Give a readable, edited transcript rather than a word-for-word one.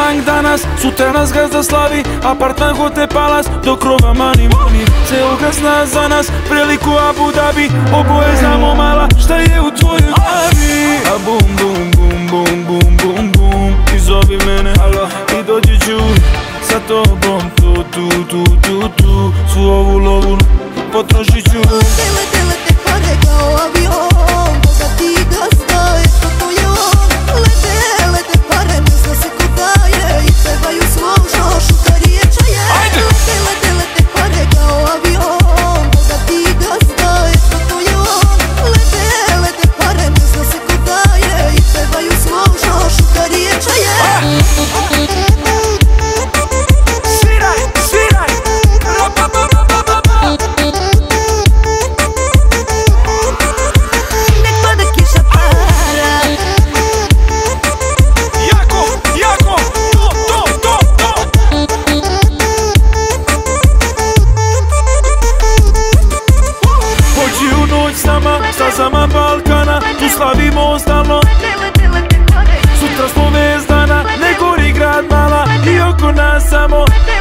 tank danas, sutra nas gazda slavi. Apartman, hotel, palas, do krova money. Ceo ga zna za nas, priliku Abu Dhabi. Oboje znamo mala, šta je u tvojoj glavi. A bum bum bum bum bum bum bum. I zovi mene, i dođi ću sa tobom. Tu svu ovu lovu potrošit ću. Lete pare kao avion, bogati gazda, eto to je on. Lete pare, ne zna se ko daje, i pevaju složno, šuta riječ je. Lete pare kao avion, bogati gazda, eto to je on. Lete pare, ne zna se ko daje, i pevaju složno, šuta riječ je. Stazama Balkana, tu slavimo stalno. Sutra smo vez dana, ne gori grad mala i oko nas samo